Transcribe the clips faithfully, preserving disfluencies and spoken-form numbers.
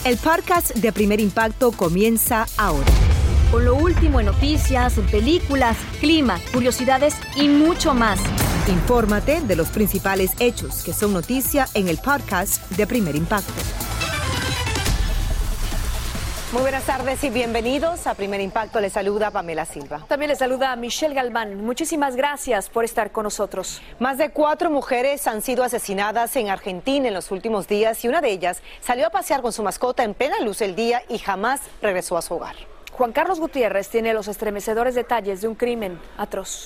El podcast de Primer Impacto comienza ahora. Con lo último en noticias, en películas, clima, curiosidades y mucho más. Infórmate de los principales hechos que son noticia en el podcast de Primer Impacto. Muy buenas tardes y bienvenidos a Primer Impacto. Les saluda Pamela Silva. También les saluda Michelle Galván. Muchísimas gracias por estar con nosotros. Más de cuatro mujeres han sido asesinadas en Argentina en los últimos días y una de ellas salió a pasear con su mascota en plena luz del día y jamás regresó a su hogar. Juan Carlos Gutiérrez tiene los estremecedores detalles de un crimen atroz.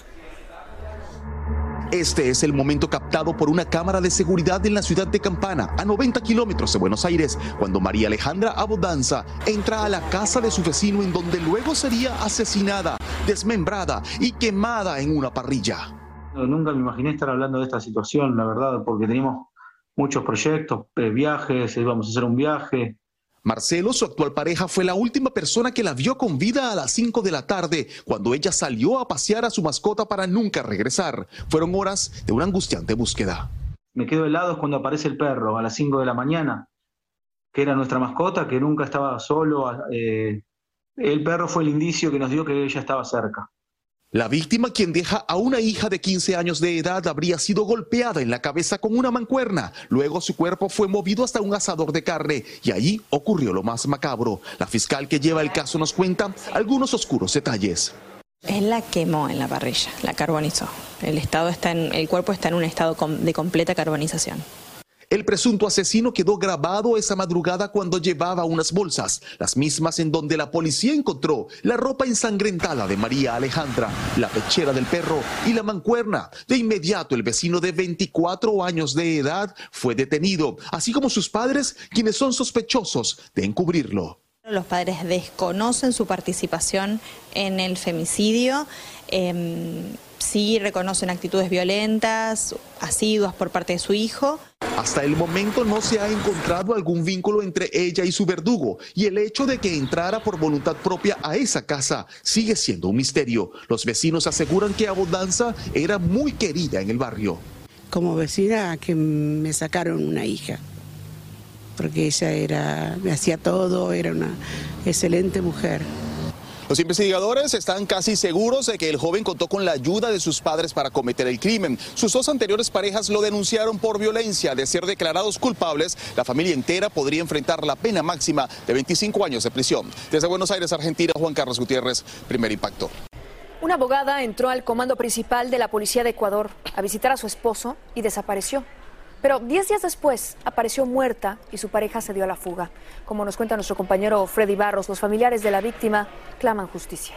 Este es el momento captado por una cámara de seguridad en la ciudad de Campana, a noventa kilómetros de Buenos Aires, cuando María Alejandra Abodanza entra a la casa de su vecino en donde luego sería asesinada, desmembrada y quemada en una parrilla. Nunca me imaginé estar hablando de esta situación, la verdad, porque teníamos muchos proyectos, viajes, íbamos a hacer un viaje. Marcelo, su actual pareja, fue la última persona que la vio con vida a las cinco de la tarde, cuando ella salió a pasear a su mascota para nunca regresar. Fueron horas de una angustiante búsqueda. Me quedo helado cuando aparece el perro a las cinco de la mañana, que era nuestra mascota, que nunca estaba solo. Eh, el perro fue el indicio que nos dio que ella estaba cerca. La víctima, quien deja a una hija de quince años de edad, habría sido golpeada en la cabeza con una mancuerna. Luego su cuerpo fue movido hasta un asador de carne y allí ocurrió lo más macabro. La fiscal que lleva el caso nos cuenta algunos oscuros detalles. Él la quemó en la parrilla, la carbonizó. El, estado está en, el cuerpo está en un estado de completa carbonización. El presunto asesino quedó grabado esa madrugada cuando llevaba unas bolsas, las mismas en donde la policía encontró la ropa ensangrentada de María Alejandra, la pechera del perro y la mancuerna. De inmediato el vecino de veinticuatro años de edad fue detenido, así como sus padres, quienes son sospechosos de encubrirlo. Los padres desconocen su participación en el femicidio. Eh, sí reconocen actitudes violentas, asiduas por parte de su hijo. Hasta el momento no se ha encontrado algún vínculo entre ella y su verdugo, y el hecho de que entrara por voluntad propia a esa casa sigue siendo un misterio. Los vecinos aseguran que Abodanza era muy querida en el barrio. Como vecina, que me sacaron una hija, porque ella era, me hacía todo, era una excelente mujer. Los investigadores están casi seguros de que el joven contó con la ayuda de sus padres para cometer el crimen. Sus dos anteriores parejas lo denunciaron por violencia. De ser declarados culpables, la familia entera podría enfrentar la pena máxima de veinticinco años de prisión. Desde Buenos Aires, Argentina, Juan Carlos Gutiérrez, Primer Impacto. Una abogada entró al comando principal de la policía de Ecuador a visitar a su esposo y desapareció. Pero diez días después apareció muerta y su pareja se dio a la fuga. Como nos cuenta nuestro compañero Freddy Barros, los familiares de la víctima claman justicia.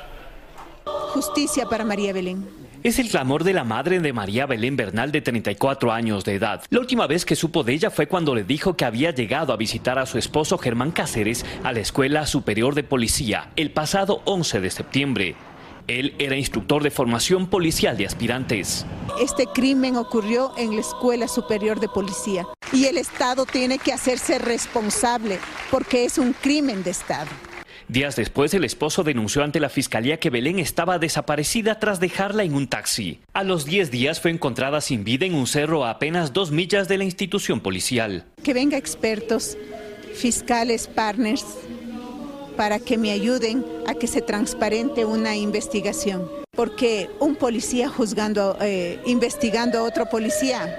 Justicia para María Belén. Es el clamor de la madre de María Belén Bernal, de treinta y cuatro años de edad. La última vez que supo de ella fue cuando le dijo que había llegado a visitar a su esposo Germán Cáceres a la Escuela Superior de Policía el pasado once de septiembre. Él era instructor de formación policial de aspirantes. Este crimen ocurrió en la Escuela Superior de Policía y el Estado tiene que hacerse responsable porque es un crimen de Estado. Días después, el esposo denunció ante la fiscalía que Belén estaba desaparecida tras dejarla en un taxi. A los diez días fue encontrada sin vida en un cerro a apenas dos millas de la institución policial. Que vengan expertos, fiscales, partners, para que me ayuden a que se transparente una investigación. Porque un policía juzgando, eh, investigando a otro policía,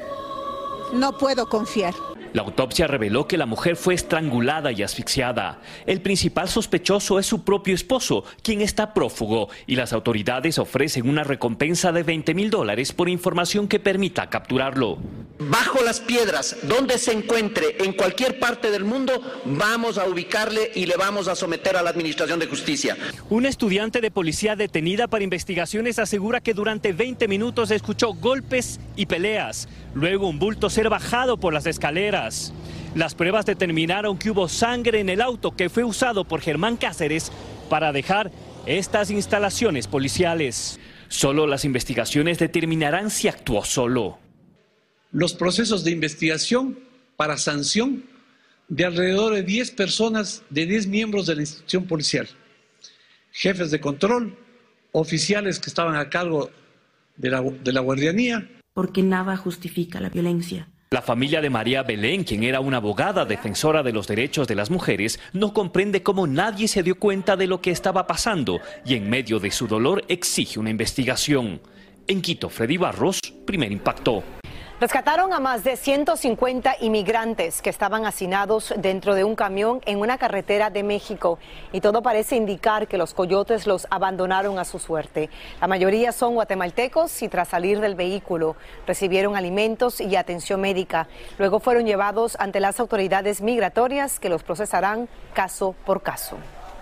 no puedo confiar. La autopsia reveló que la mujer fue estrangulada y asfixiada. El principal sospechoso es su propio esposo, quien está prófugo, y las autoridades ofrecen una recompensa de veinte mil dólares por información que permita capturarlo. Bajo las piedras, donde se encuentre, en cualquier parte del mundo, vamos a ubicarle y le vamos a someter a la Administración de Justicia. Una estudiante de policía detenida para investigaciones asegura que durante veinte minutos escuchó golpes y peleas, luego un bulto ser bajado por las escaleras. Las pruebas determinaron que hubo sangre en el auto que fue usado por Germán Cáceres para dejar estas instalaciones policiales. Solo las investigaciones determinarán si actuó solo. Los procesos de investigación para sanción de alrededor de diez personas, de diez miembros de la institución policial, jefes de control, oficiales que estaban a cargo de la, de la guardianía. Porque nada justifica la violencia. La familia de María Belén, quien era una abogada defensora de los derechos de las mujeres, no comprende cómo nadie se dio cuenta de lo que estaba pasando y en medio de su dolor exige una investigación. En Quito, Freddy Barros, Primer Impacto. Rescataron a más de ciento cincuenta inmigrantes que estaban hacinados dentro de un camión en una carretera de México y todo parece indicar que los coyotes los abandonaron a su suerte. La mayoría son guatemaltecos y tras salir del vehículo recibieron alimentos y atención médica. Luego fueron llevados ante las autoridades migratorias que los procesarán caso por caso.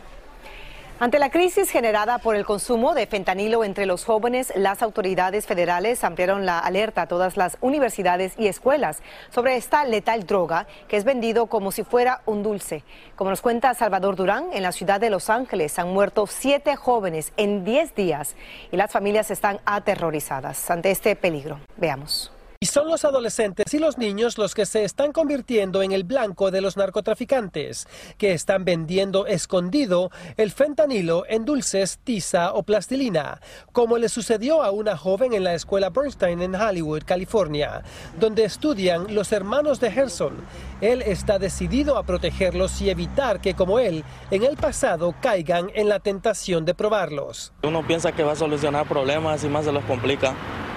Ante la crisis generada por el consumo de fentanilo entre los jóvenes, las autoridades federales ampliaron la alerta a todas las universidades y escuelas sobre esta letal droga que es vendido como si fuera un dulce. Como nos cuenta Salvador Durán, en la ciudad de Los Ángeles han muerto siete jóvenes en diez días y las familias están aterrorizadas ante este peligro. Veamos. Y son los adolescentes y los niños los que se están convirtiendo en el blanco de los narcotraficantes, que están vendiendo escondido el fentanilo en dulces, tiza o plastilina, como le sucedió a una joven en la escuela Bernstein en Hollywood, California, donde estudian los hermanos de Gerson. Él está decidido a protegerlos y evitar que, como él, en el pasado caigan en la tentación de probarlos. Uno piensa que va a solucionar problemas y más se los complica.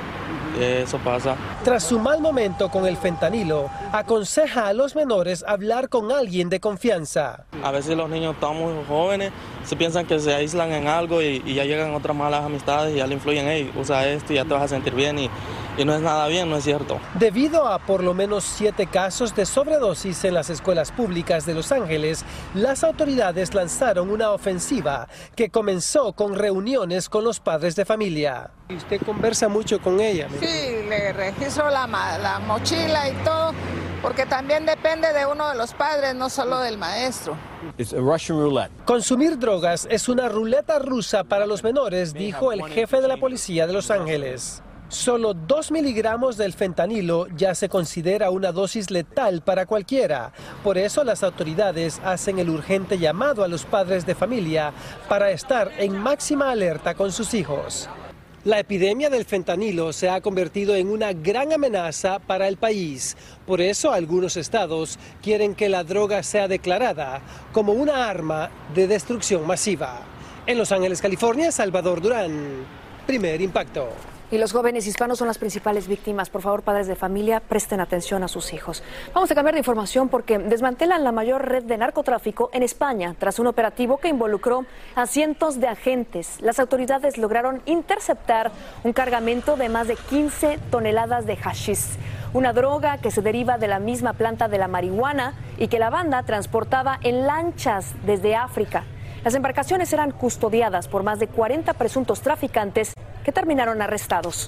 Eso pasa. Tras su mal momento con el fentanilo, aconseja a los menores hablar con alguien de confianza. A veces los niños están muy jóvenes, se piensan que se aíslan en algo y, y ya llegan otras malas amistades y ya le influyen, hey, usa esto y ya te vas a sentir bien y, y no es nada bien, no es cierto. Debido a por lo menos siete casos de sobredosis en las escuelas públicas de Los Ángeles, las autoridades lanzaron una ofensiva que comenzó con reuniones con los padres de familia. ¿Usted conversa mucho con ella? Sí, le registro la, la mochila y todo, porque también depende de uno de los padres, no solo del maestro. It's a Russian roulette. Consumir drogas es una ruleta rusa para los menores, dijo el jefe de la policía de Los Ángeles. Solo dos miligramos del fentanilo ya se considera una dosis letal para cualquiera. Por eso las autoridades hacen el urgente llamado a los padres de familia para estar en máxima alerta con sus hijos. La epidemia del fentanilo se ha convertido en una gran amenaza para el país. Por eso algunos estados quieren que la droga sea declarada como una arma de destrucción masiva. En Los Ángeles, California, Salvador Durán, Primer Impacto. Y los jóvenes hispanos son las principales víctimas. Por favor, padres de familia, presten atención a sus hijos. Vamos a cambiar de información porque desmantelan la mayor red de narcotráfico en España tras un operativo que involucró a cientos de agentes. Las autoridades lograron interceptar un cargamento de más de quince toneladas de hashish, una droga que se deriva de la misma planta de la marihuana y que la banda transportaba en lanchas desde África. Las embarcaciones eran custodiadas por más de cuarenta presuntos traficantes que terminaron arrestados.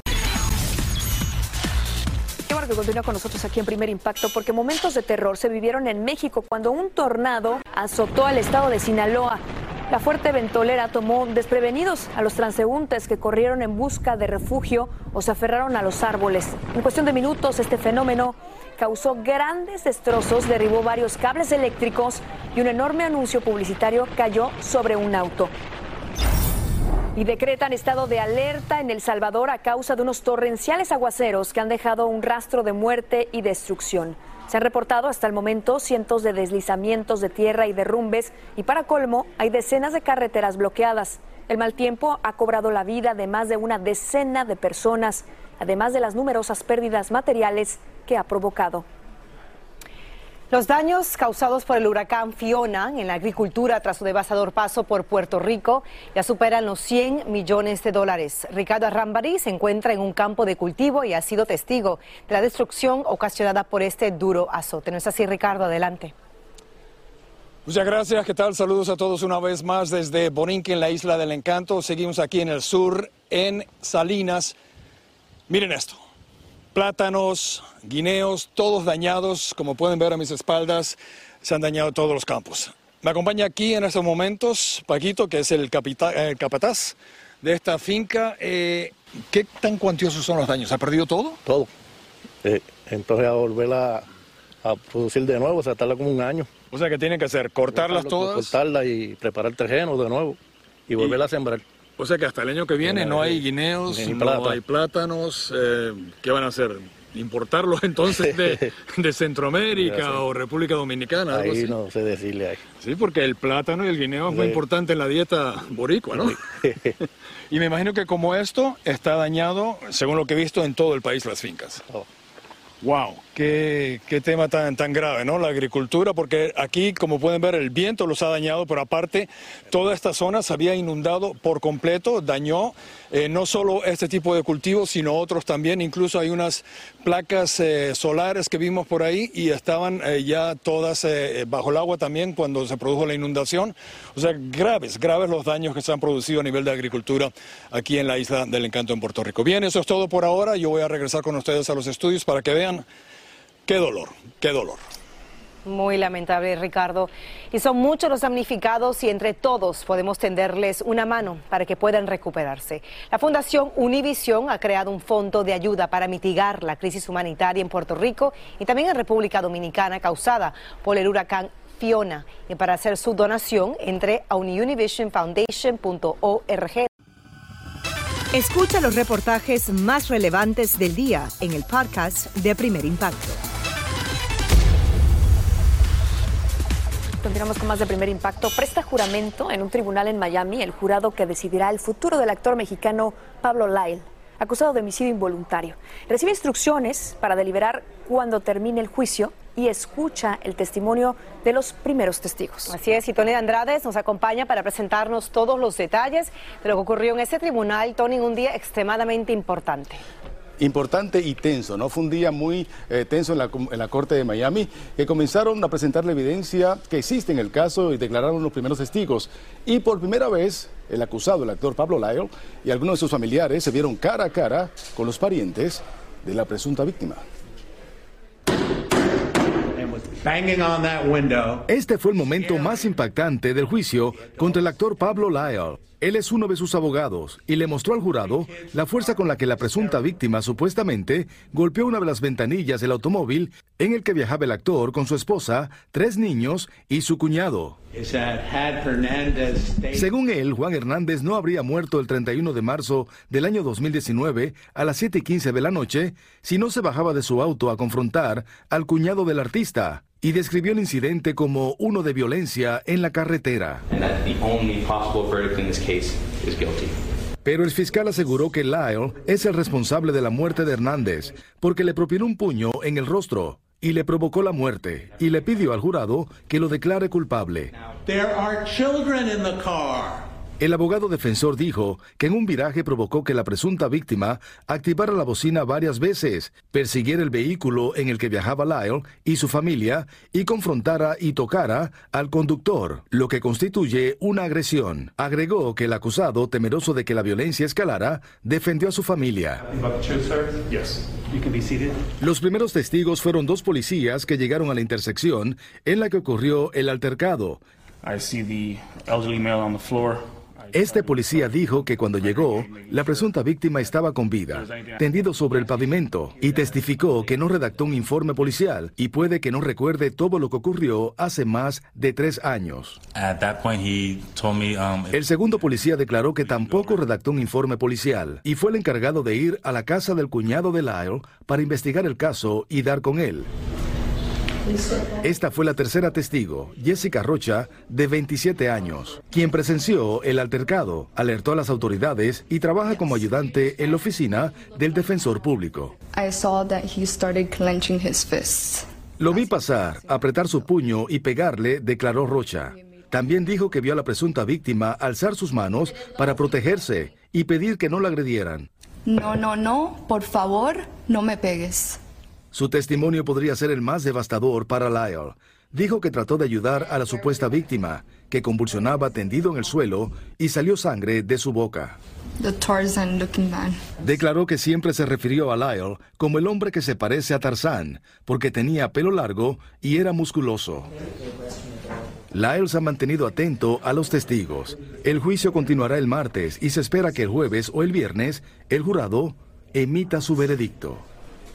Qué bueno que continúa con nosotros aquí en Primer Impacto, porque momentos de terror se vivieron en México cuando un tornado azotó al estado de Sinaloa. La fuerte ventolera tomó desprevenidos a los transeúntes que corrieron en busca de refugio o se aferraron a los árboles. En cuestión de minutos, este fenómeno causó grandes destrozos, derribó varios cables eléctricos y un enorme anuncio publicitario cayó sobre un auto. Y decretan estado de alerta en El Salvador a causa de unos torrenciales aguaceros que han dejado un rastro de muerte y destrucción. Se han reportado hasta el momento cientos de deslizamientos de tierra y derrumbes y para colmo hay decenas de carreteras bloqueadas. El mal tiempo ha cobrado la vida de más de una decena de personas, además de las numerosas pérdidas materiales que ha provocado. Los daños causados por el huracán Fiona en la agricultura tras su devastador paso por Puerto Rico ya superan los cien millones de dólares. Ricardo Arrambari se encuentra en un campo de cultivo y ha sido testigo de la destrucción ocasionada por este duro azote. ¿No es así, Ricardo? Adelante. Muchas gracias, ¿qué tal? Saludos a todos una vez más desde Borinquen, en la Isla del Encanto. Seguimos aquí en el sur, en Salinas. Miren esto. Plátanos, guineos, todos dañados, como pueden ver a mis espaldas, se han dañado todos los campos. Me acompaña aquí en estos momentos Paquito, que es el, capita, el capataz de esta finca. Eh, ¿Qué tan cuantiosos son los daños? ¿Ha perdido todo? Todo. Eh, entonces a volver a, a producir de nuevo, se tarda como un año. O sea, ¿qué tienen que hacer? ¿Cortarlas todas? Cortarlas y preparar el terreno de nuevo y volver y... a sembrar. O sea que hasta el año que viene no hay guineos, no hay plátanos. Eh, ¿Qué van a hacer? importarlo entonces de, de Centroamérica sí. o República Dominicana. Ahí algo así. No sé decirle ahí. Sí, porque el plátano y el guineo es muy sí. importante en la dieta boricua, ¿no? Sí. Y me imagino que como esto está dañado, según lo que he visto, en todo el país las fincas. Oh. Wow, qué, qué tema tan, tan grave, ¿no? La agricultura, porque aquí, como pueden ver, el viento los ha dañado, pero aparte, toda esta zona se había inundado por completo, dañó eh, no solo este tipo de cultivos, sino otros también. Incluso hay unas placas eh, solares que vimos por ahí y estaban eh, ya todas eh, bajo el agua también cuando se produjo la inundación. O sea, graves, graves los daños que se han producido a nivel de agricultura aquí en la Isla del Encanto en Puerto Rico. Bien, eso es todo por ahora. Yo voy a regresar con ustedes a los estudios para que vean qué dolor, qué dolor. Muy lamentable, Ricardo. Y son muchos los damnificados y entre todos podemos tenderles una mano para que puedan recuperarse. La Fundación Univisión ha creado un fondo de ayuda para mitigar la crisis humanitaria en Puerto Rico y también en República Dominicana causada por el huracán Fiona. Y para hacer su donación, entre a univision foundation punto org. Escucha los reportajes más relevantes del día en el podcast de Primer Impacto. Continuamos con más de Primer Impacto. Presta juramento en un tribunal en Miami el jurado que decidirá el futuro del actor mexicano Pablo Lyle, acusado de homicidio involuntario. Recibe instrucciones para deliberar cuando termine el juicio y escucha el testimonio de los primeros testigos. Así es, y Tony Andrades nos acompaña para presentarnos todos los detalles de lo que ocurrió en ese tribunal. Tony, un día extremadamente importante. Importante y tenso, ¿no? Fue un día muy eh, tenso en la, en la Corte de Miami, que comenzaron a presentar la evidencia que existe en el caso y declararon los primeros testigos. Y por primera vez, el acusado, el actor Pablo Lyle, y algunos de sus familiares se vieron cara a cara con los parientes de la presunta víctima. Este fue el momento más impactante del juicio contra el actor Pablo Lyle. Él es uno de sus abogados y le mostró al jurado la fuerza con la que la presunta víctima supuestamente golpeó una de las ventanillas del automóvil en el que viajaba el actor con su esposa, tres niños y su cuñado. Según él, Juan Hernández no habría muerto el treinta y uno de marzo del año dos mil diecinueve a las siete y quince de la noche si no se bajaba de su auto a confrontar al cuñado del artista, y describió el incidente como uno de violencia en la carretera. Pero el fiscal aseguró que Lyle es el responsable de la muerte de Hernández porque le propinó un puño en el rostro y le provocó la muerte, y le pidió al jurado que lo declare culpable. El abogado defensor dijo que en un viraje provocó que la presunta víctima activara la bocina varias veces, persiguiera el vehículo en el que viajaba Lyle y su familia y confrontara y tocara al conductor, lo que constituye una agresión. Agregó que el acusado, temeroso de que la violencia escalara, defendió a su familia. Los primeros testigos fueron dos policías que llegaron a la intersección en la que ocurrió el altercado. I see the elderly male on the floor. Este policía dijo que cuando llegó, la presunta víctima estaba con vida, tendido sobre el pavimento, y testificó que no redactó un informe policial y puede que no recuerde todo lo que ocurrió hace más de tres años. El segundo policía declaró que tampoco redactó un informe policial y fue el encargado de ir a la casa del cuñado de Lyle para investigar el caso y dar con él. Esta fue la tercera testigo, Jessica Rocha, de veintisiete años, quien presenció el altercado, alertó a las autoridades y trabaja como ayudante en la oficina del defensor público. I saw that he started clenching his fists. Lo vi pasar, apretar su puño y pegarle, declaró Rocha. También dijo que vio a la presunta víctima alzar sus manos para protegerse y pedir que no la agredieran. No, no, no, por favor, no me pegues. Su testimonio podría ser el más devastador para Lyle. Dijo que trató de ayudar a la supuesta víctima, que convulsionaba tendido en el suelo y salió sangre de su boca. The Tarzan looking man. Declaró que siempre se refirió a Lyle como el hombre que se parece a Tarzán, porque tenía pelo largo y era musculoso. Lyle se ha mantenido atento a los testigos. El juicio continuará el martes y se espera que el jueves o el viernes el jurado emita su veredicto.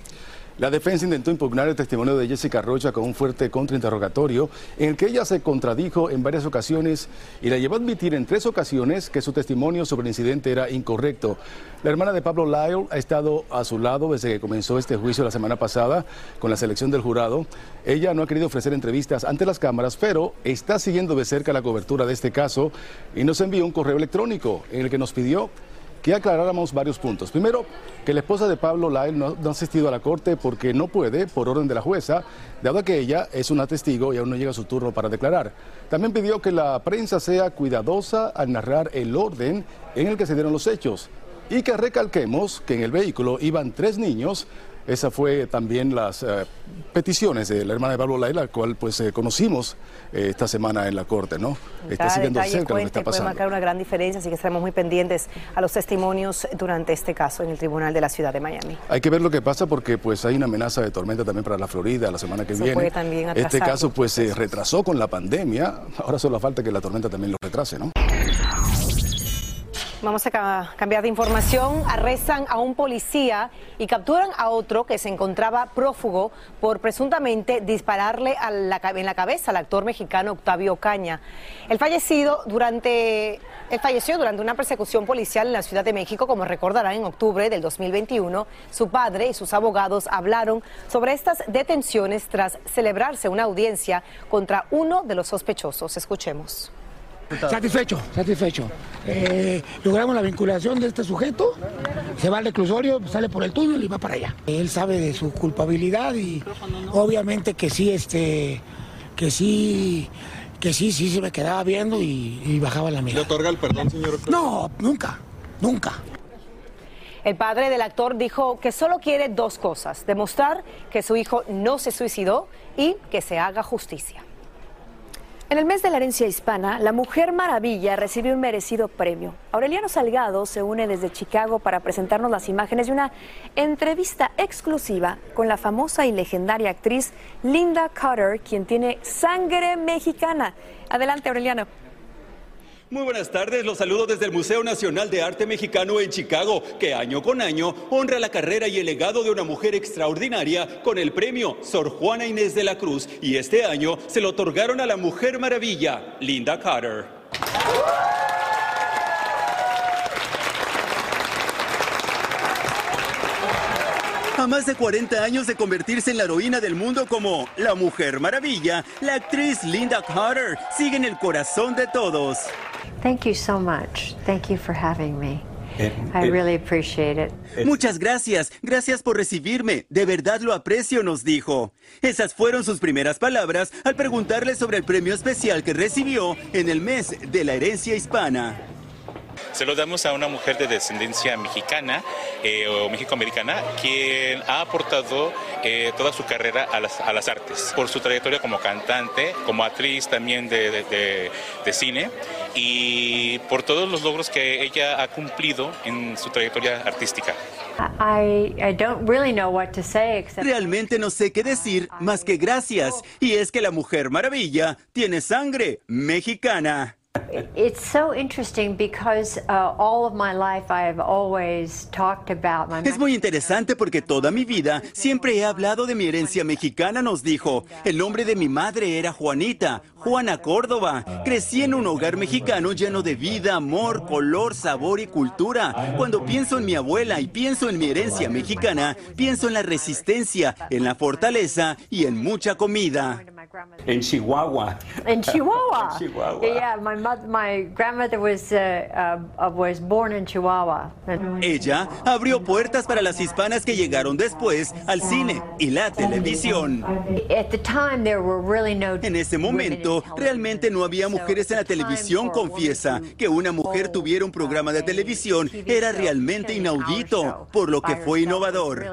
La defensa intentó impugnar el testimonio de Jessica Rocha con un fuerte contrainterrogatorio en el que ella se contradijo en varias ocasiones y la llevó a admitir en tres ocasiones que su testimonio sobre el incidente era incorrecto. La hermana de Pablo Lyle ha estado a su lado desde que comenzó este juicio la semana pasada con la selección del jurado. Ella no ha querido ofrecer entrevistas ante las cámaras, pero está siguiendo de cerca la cobertura de este caso y nos envió un correo electrónico en el que nos pidió que aclaráramos varios puntos. Primero, que la esposa de Pablo Lyle no, no ha asistido a la corte porque no puede, por orden de la jueza, dado que ella es una testigo y aún no llega su turno para declarar. También pidió que la prensa sea cuidadosa al narrar el orden en el que se dieron los hechos y que recalquemos que en el vehículo iban tres niños. Esa fue también las eh, peticiones de la hermana de Pablo Lyle, la cual pues eh, conocimos eh, esta semana en la corte, ¿no? Está siguiendo de cerca lo que está pasando. Puede marcar una gran diferencia, así que estaremos muy pendientes a los testimonios durante este caso en el Tribunal de la Ciudad de Miami. Hay que ver lo que pasa porque pues hay una amenaza de tormenta también para la Florida la semana que Eso viene. puede también atrasar. Este caso pues se retrasó con la pandemia, ahora solo falta que la tormenta también lo retrase, ¿no? Vamos a cambiar de información. Arrestan a un policía y capturan a otro que se encontraba prófugo por presuntamente dispararle a la, en la cabeza al actor mexicano Octavio Ocaña. El fallecido durante, él falleció durante una persecución policial en la Ciudad de México, como recordarán, en octubre del dos mil veintiuno. Su padre y sus abogados hablaron sobre estas detenciones tras celebrarse una audiencia contra uno de los sospechosos. Escuchemos. Satisfecho, satisfecho. Eh, logramos la vinculación de este sujeto, se va al reclusorio, sale por el túnel y va para allá. Él sabe de su culpabilidad y obviamente que sí, este, que sí, que sí, sí se me quedaba viendo y, y bajaba la mirada. ¿Le otorga el perdón, señor? No, nunca, nunca. El padre del actor dijo que solo quiere dos cosas: demostrar que su hijo no se suicidó y que se haga justicia. En el mes de la herencia hispana, la Mujer Maravilla recibió un merecido premio. Aureliano Salgado se une desde Chicago para presentarnos las imágenes de una entrevista exclusiva con la famosa y legendaria actriz Linda Carter, quien tiene sangre mexicana. Adelante, Aureliano. Muy buenas tardes, los saludo desde el Museo Nacional de Arte Mexicano en Chicago, que año con año honra la carrera y el legado de una mujer extraordinaria con el premio Sor Juana Inés de la Cruz, y este año se lo otorgaron a la Mujer Maravilla, Linda Carter. A más de cuarenta años de convertirse en la heroína del mundo como la Mujer Maravilla, la actriz Linda Carter sigue en el corazón de todos. Thank you so much. Thank you for having me. I really appreciate it. Muchas gracias, gracias por recibirme, de verdad lo aprecio, nos dijo. Esas fueron sus primeras palabras al preguntarle sobre el premio especial que recibió en el mes de la herencia hispana. Se lo damos a una mujer de descendencia mexicana eh, o mexicoamericana quien ha aportado eh, toda su carrera a las, a las artes, por su trayectoria como cantante, como actriz también de, de, de, de cine, y por todos los logros que ella ha cumplido en su trayectoria artística. I, I don't really know what to say except... Realmente no sé qué decir más que gracias, y es que la Mujer Maravilla tiene sangre mexicana. It's so interesting because uh, all of my life I have always talked about my... Es muy interesante porque toda mi vida siempre he hablado de mi herencia mexicana, nos dijo. El nombre de mi madre era Juanita, Juana Córdoba. Crecí en un hogar mexicano lleno de vida, amor, color, sabor y cultura. Cuando pienso en mi abuela y pienso en mi herencia mexicana, pienso en la resistencia, en la fortaleza y en mucha comida. En Chihuahua. En Chihuahua. En Chihuahua. Yeah, my mother, my grandmother was uh, uh, was born in Chihuahua. Ella abrió puertas para las hispanas que llegaron después al cine y la televisión. At the time there were really no... En ese momento realmente no había mujeres en la televisión, confiesa. Que una mujer tuviera un programa de televisión era realmente inaudito, por lo que fue innovador.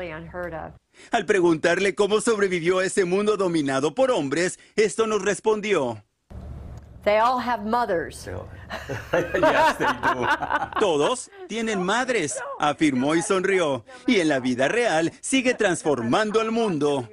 Al preguntarle cómo sobrevivió a ese mundo dominado por hombres, esto nos respondió. They all have mothers. Yes, they do. Todos tienen madres, afirmó y sonrió. Y en la vida real sigue transformando al mundo.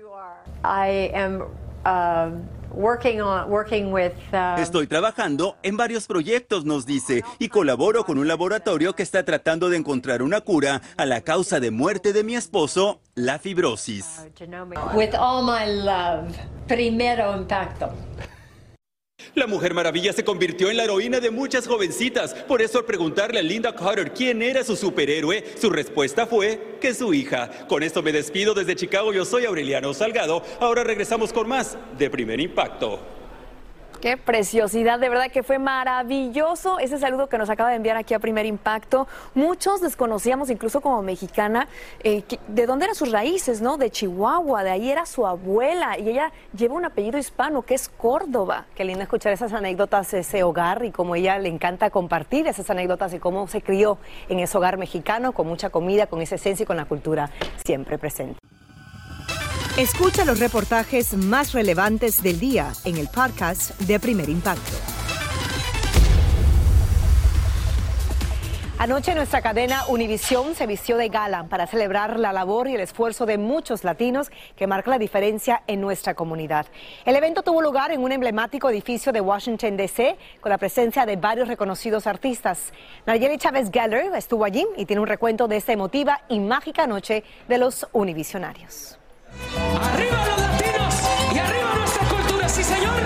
I am uh, working on working with uh... Estoy trabajando en varios proyectos, nos dice, y colaboro con un laboratorio que está tratando de encontrar una cura a la causa de muerte de mi esposo la fibrosis. With all my love, Primero Impacto. La Mujer Maravilla se convirtió en la heroína de muchas jovencitas. Por eso, al preguntarle a Linda Carter quién era su superhéroe, su respuesta fue que su hija. Con esto me despido desde Chicago. Yo soy Aureliano Salgado. Ahora regresamos con más de Primer Impacto. Qué preciosidad, de verdad que fue maravilloso ese saludo que nos acaba de enviar aquí a Primer Impacto. Muchos desconocíamos, incluso como mexicana, eh, que, de dónde eran sus raíces, ¿no? De Chihuahua, de ahí era su abuela y ella lleva un apellido hispano que es Córdoba. Qué lindo escuchar esas anécdotas de ese hogar y cómo ella le encanta compartir esas anécdotas y cómo se crió en ese hogar mexicano con mucha comida, con esa esencia y con la cultura siempre presente. Escucha los reportajes más relevantes del día en el podcast de Primer Impacto. Anoche nuestra cadena Univisión se vistió de gala para celebrar la labor y el esfuerzo de muchos latinos que marca la diferencia en nuestra comunidad. El evento tuvo lugar en un emblemático edificio de Washington, D C, con la presencia de varios reconocidos artistas. Nayeli Chávez Geller estuvo allí y tiene un recuento de esta emotiva y mágica noche de los univisionarios. ¡Arriba los latinos! ¡Y arriba nuestra cultura, sí señor!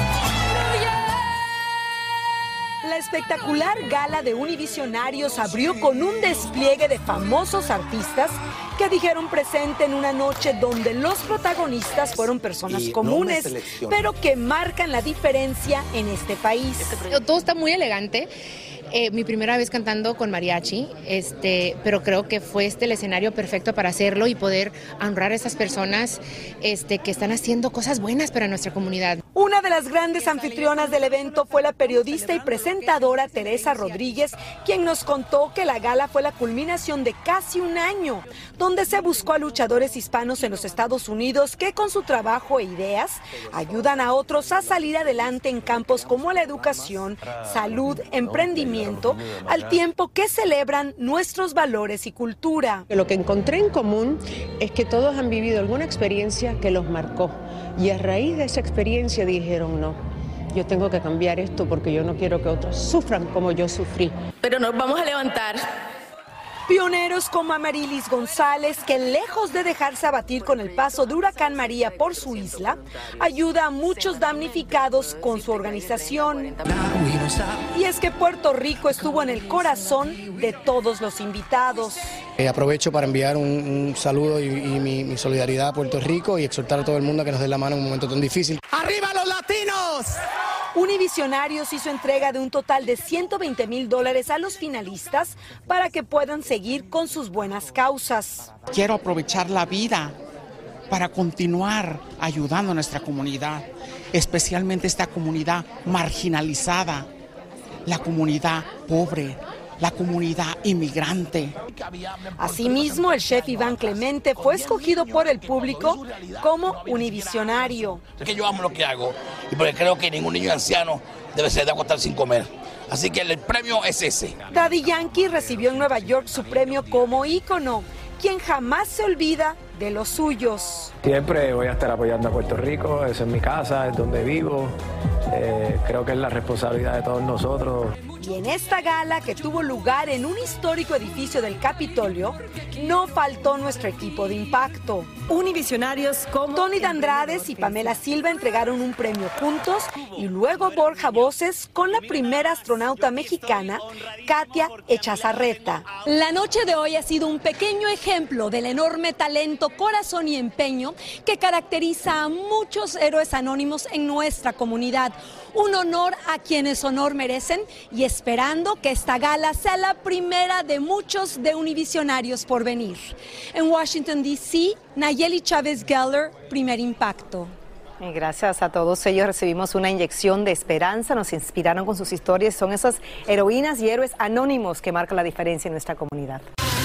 La espectacular gala de Univisionarios abrió con un despliegue de famosos artistas que dijeron presente en una noche donde los protagonistas fueron personas y comunes, no pero que marcan la diferencia en este país. Todo está muy elegante. Eh, mi primera vez cantando con mariachi, este, pero creo que fue este el escenario perfecto para hacerlo y poder honrar a esas personas este, que están haciendo cosas buenas para nuestra comunidad. Una de las grandes anfitrionas del evento fue la periodista y presentadora Teresa Rodríguez, quien nos contó que la gala fue la culminación de casi un año, donde se buscó a luchadores hispanos en los Estados Unidos que con su trabajo e ideas ayudan a otros a salir adelante en campos como la educación, salud, emprendimiento, al tiempo que celebran nuestros valores y cultura. Lo que encontré en común es que todos han vivido alguna experiencia que los marcó y a raíz de esa experiencia dijeron no, yo tengo que cambiar esto porque yo no quiero que otros sufran como yo sufrí. Pero nos vamos a levantar. Pioneros como Amarilis González, que lejos de dejarse abatir con el paso de Huracán María por su isla, ayuda a muchos damnificados con su organización. Y es que Puerto Rico estuvo en el corazón de todos los invitados. Eh, aprovecho para enviar un, un saludo y, y mi, mi solidaridad a Puerto Rico y exhortar a todo el mundo a que nos dé la mano en un momento tan difícil. ¡Arriba los latinos! Univisionarios hizo entrega de un total de ciento veinte mil dólares a los finalistas para que puedan seguir con sus buenas causas. Quiero aprovechar la vida para continuar ayudando a nuestra comunidad, especialmente esta comunidad marginalizada, la comunidad pobre, la comunidad inmigrante. Asimismo, el chef Iván Clemente fue escogido por el público como univisionario. Es que yo amo lo que hago y porque creo que ningún niño anciano debe ser de aguantar sin comer. Así que el premio es ese. Daddy Yankee recibió en Nueva York su premio como ícono, quien jamás se olvida de los suyos. Siempre voy a estar apoyando a Puerto Rico, eso es mi casa, es donde vivo. Eh, creo que es la responsabilidad de todos nosotros. Y en esta gala, que tuvo lugar en un histórico edificio del Capitolio, no faltó nuestro equipo de impacto. Univisionarios como Tony Dandrades y Pamela Silva entregaron un premio juntos, y luego Borja Voces con la primera astronauta mexicana, Katia Echazarreta. La noche de hoy ha sido un pequeño ejemplo del enorme talento, corazón y empeño que caracteriza a muchos héroes anónimos en nuestra comunidad. Un honor a quienes honor merecen y esperando que esta gala sea la primera de muchos de Univisionarios por venir. En Washington, D C, Nayeli Chávez Geller, Primer Impacto. Y gracias a todos ellos recibimos una inyección de esperanza, nos inspiraron con sus historias, son esas heroínas y héroes anónimos que marcan la diferencia en nuestra comunidad.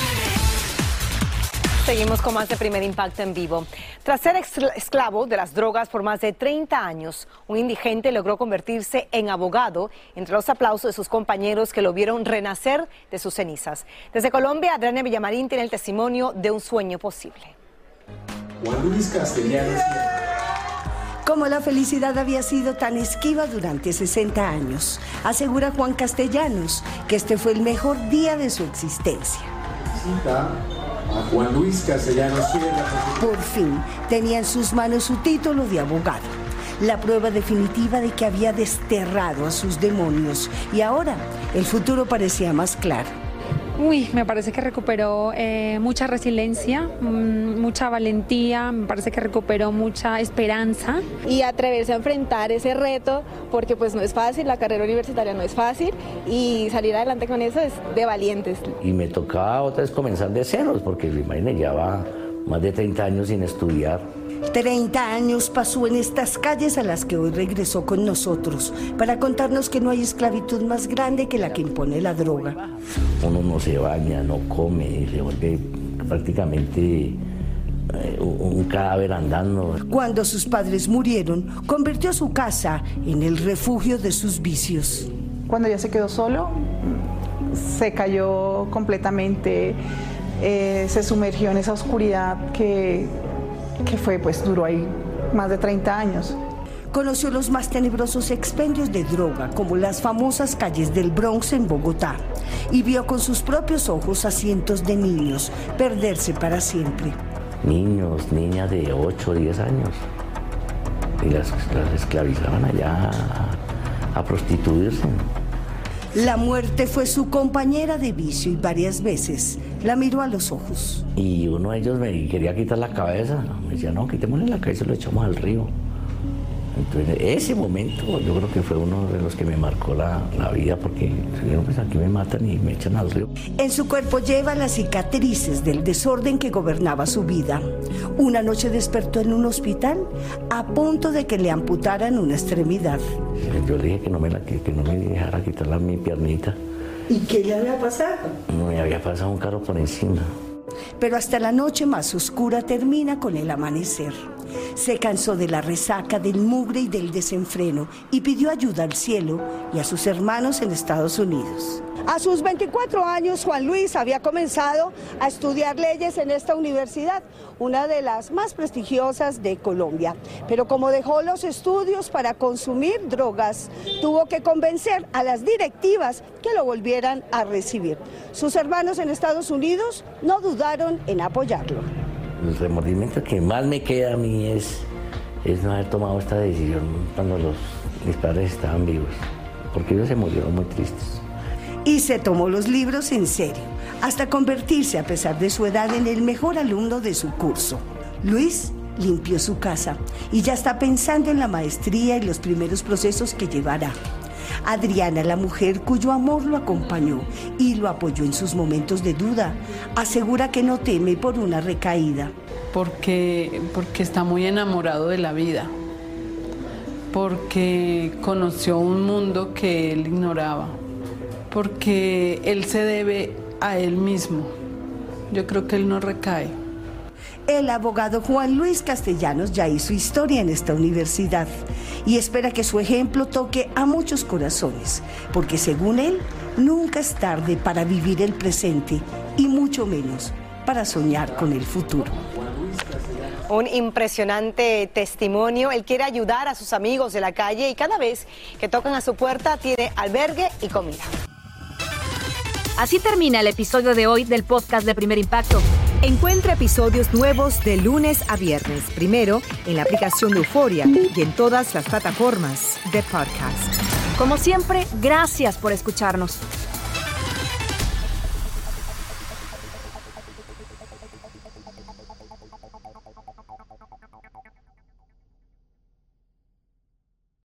Seguimos con más de Primer Impacto en vivo. Tras ser esclavo de las drogas por más de treinta años, un indigente logró convertirse en abogado entre los aplausos de sus compañeros que lo vieron renacer de sus cenizas. Desde Colombia, Adriana Villamarín tiene el testimonio de un sueño posible. Juan Luis Castellanos. Como la felicidad había sido tan esquiva durante sesenta años, asegura Juan Castellanos que este fue el mejor día de su existencia. a Juan Luis Castellanos Sierra. Por fin tenía en sus manos su título de abogado, la prueba definitiva de que había desterrado a sus demonios y ahora el futuro parecía más claro. Uy, me parece que recuperó eh, mucha resiliencia, mmm, mucha valentía, me parece que recuperó mucha esperanza. Y atreverse a enfrentar ese reto, porque pues no es fácil, la carrera universitaria no es fácil, y salir adelante con eso es de valientes. Y me tocaba otra vez comenzar de ceros, porque imagínate, llevaba más de treinta años sin estudiar. treinta años pasó en estas calles a las que hoy regresó con nosotros para contarnos que no hay esclavitud más grande que la que impone la droga. Uno no se baña, no come y se vuelve prácticamente eh, un cadáver andando. Cuando sus padres murieron, convirtió su casa en el refugio de sus vicios. Cuando ya se quedó solo, se cayó completamente, eh, se sumergió en esa oscuridad que... que fue, pues duró ahí más de treinta años. Conoció los más tenebrosos expendios de droga, como las famosas calles del Bronx en Bogotá, y vio con sus propios ojos a cientos de niños perderse para siempre. Niños, niñas de ocho o diez años, y las, las esclavizaban allá a, a prostituirse. La muerte fue su compañera de vicio y varias veces la miró a los ojos. Y uno de ellos me quería quitar la cabeza. Me decía, no, quitémosle la cabeza y lo echamos al río. Entonces, ese momento yo creo que fue uno de los que me marcó la, la vida, porque pues aquí me matan y me echan al río. En su cuerpo lleva las cicatrices del desorden que gobernaba su vida. Una noche despertó en un hospital a punto de que le amputaran una extremidad. Yo le dije que no me, la, que, que no me dejara quitarla mi piernita. ¿Y qué le había pasado? No, me había pasado un carro por encima. Pero hasta la noche más oscura termina con el amanecer. Se cansó de la resaca, del mugre y del desenfreno y pidió ayuda al cielo y a sus hermanos en Estados Unidos. A sus veinticuatro años, Juan Luis había comenzado a estudiar leyes en esta universidad, una de las más prestigiosas de Colombia. Pero como dejó los estudios para consumir drogas, tuvo que convencer a las directivas que lo volvieran a recibir. Sus hermanos en Estados Unidos no dudaron en apoyarlo. El remordimiento que más me queda a mí es, es no haber tomado esta decisión cuando los, mis padres estaban vivos, porque ellos se murieron muy tristes. Y se tomó los libros en serio, hasta convertirse, a pesar de su edad, en el mejor alumno de su curso. Luis limpió su casa y ya está pensando en la maestría y los primeros procesos que llevará. Adriana, la mujer cuyo amor lo acompañó y lo apoyó en sus momentos de duda, asegura que no teme por una recaída. Porque, porque está muy enamorado de la vida, porque conoció un mundo que él ignoraba, porque él se debe a él mismo. Yo creo que él no recae. El abogado Juan Luis Castellanos ya hizo historia en esta universidad y espera que su ejemplo toque a muchos corazones, porque según él, nunca es tarde para vivir el presente y mucho menos para soñar con el futuro. Un impresionante testimonio. Él quiere ayudar a sus amigos de la calle y cada vez que tocan a su puerta tiene albergue y comida. Así termina el episodio de hoy del podcast de Primer Impacto. Encuentra episodios nuevos de lunes a viernes, primero en la aplicación de Euforia y en todas las plataformas de podcast. Como siempre, gracias por escucharnos.